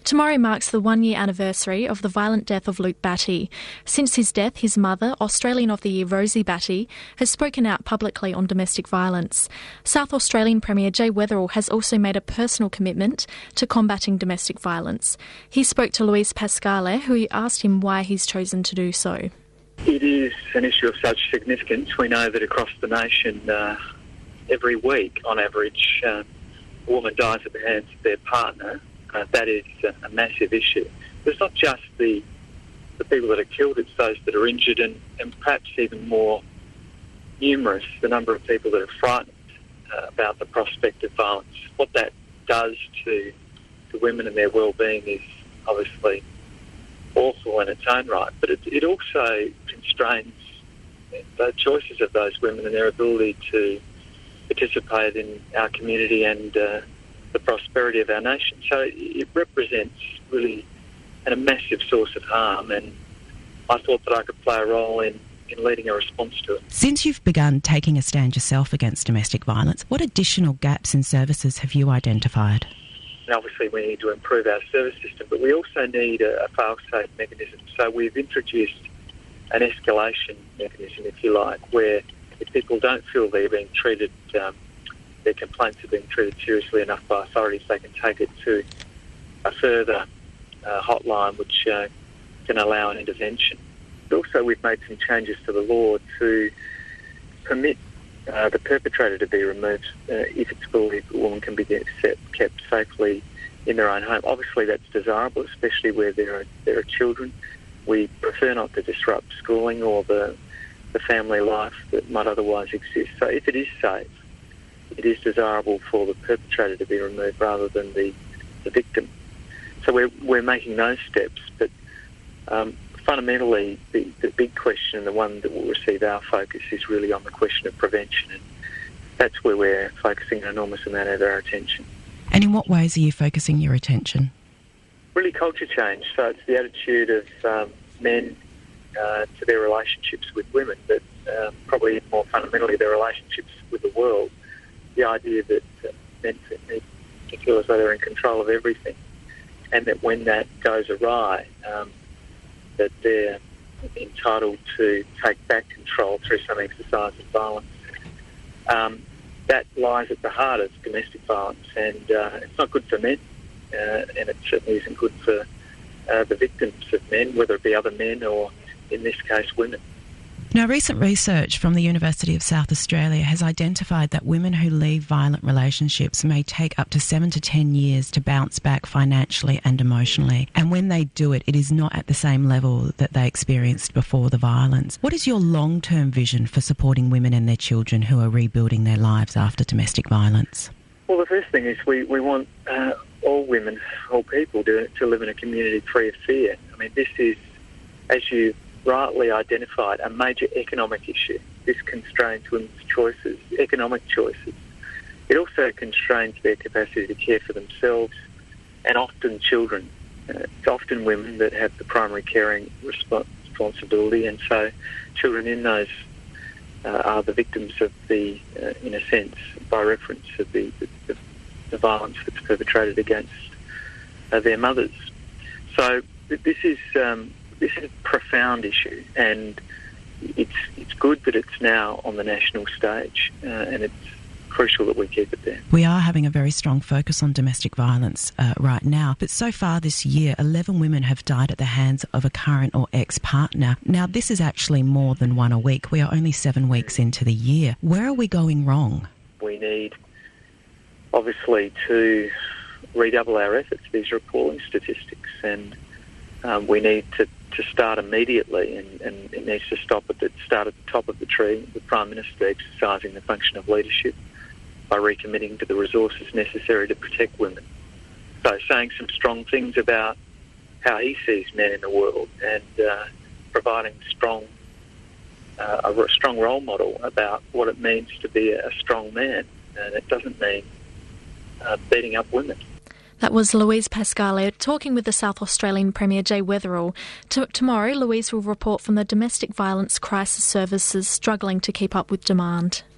Tomorrow marks the one-year anniversary of the violent death of Luke Batty. Since his death, his mother, Australian of the Year Rosie Batty, has spoken out publicly on domestic violence. South Australian Premier Jay Weatherill has also made a personal commitment to combating domestic violence. He spoke to Louise Pasquale, who asked him why he's chosen to do so. It is an issue of such significance. We know that across the nation, every week, on average, a woman dies at the hands of their partner. That is a massive issue. It's not just the people that are killed, it's those that are injured and perhaps even more numerous, the number of people that are frightened about the prospect of violence. What that does to women and their well-being is obviously awful in its own right, but it also constrains the choices of those women and their ability to participate in our community and the prosperity of our nation. So it represents really a massive source of harm, and I thought that I could play a role in leading a response to it. Since you've begun taking a stand yourself against domestic violence, what additional gaps in services have you identified? And obviously we need to improve our service system, but we also need a fail-safe mechanism. So we've introduced an escalation mechanism, if you like, where if people don't feel they're being treated, their complaints are being treated seriously enough by authorities, they can take it to a further hotline which can allow an intervention. But also we've made some changes to the law to permit the perpetrator to be removed if it's believed a woman can be kept safely in their own home. Obviously that's desirable, especially where there are children. We prefer not to disrupt schooling or the family life that might otherwise exist. So if it is safe, it is desirable for the perpetrator to be removed rather than the victim. So we're making those steps, but fundamentally the big question, and the one that will receive our focus, is really on the question of prevention, and that's where we're focusing an enormous amount of our attention. And in what ways are you focusing your attention? Really culture change. So it's the attitude of men to their relationships with women, but probably more fundamentally their relationships with the world. The idea that men need to feel as though they're in control of everything, and that when that goes awry, that they're entitled to take back control through some exercise of violence. That lies at the heart of domestic violence, and it's not good for men, and it certainly isn't good for the victims of men, whether it be other men or, in this case, women. Now, recent research from the University of South Australia has identified that women who leave violent relationships may take up to 7 to 10 years to bounce back financially and emotionally. And when they do it, it is not at the same level that they experienced before the violence. What is your long-term vision for supporting women and their children who are rebuilding their lives after domestic violence? Well, the first thing is we want all women, all people to live in a community free of fear. I mean, this is, as you rightly identified, a major economic issue. This constrains women's choices, economic choices. It also constrains their capacity to care for themselves and often children. It's often women that have the primary caring responsibility, and so children in those are the victims of the, in a sense, by reference, of the violence that's perpetrated against their mothers. So this is a profound issue, and it's good that it's now on the national stage, and it's crucial that we keep it there. We are having a very strong focus on domestic violence right now, but so far this year, 11 women have died at the hands of a current or ex-partner. Now, this is actually more than one a week. We are only 7 weeks into the year. Where are we going wrong? We need, obviously, to redouble our efforts. These are appalling statistics, and we need to start immediately, and it needs to start at the top of the tree, the Prime Minister exercising the function of leadership by recommitting to the resources necessary to protect women. So saying some strong things about how he sees men in the world, and providing a strong role model about what it means to be a strong man. And it doesn't mean beating up women. That was Louise Pasquale talking with the South Australian Premier Jay Weatherill. Tomorrow, Louise will report from the Domestic Violence Crisis Services struggling to keep up with demand.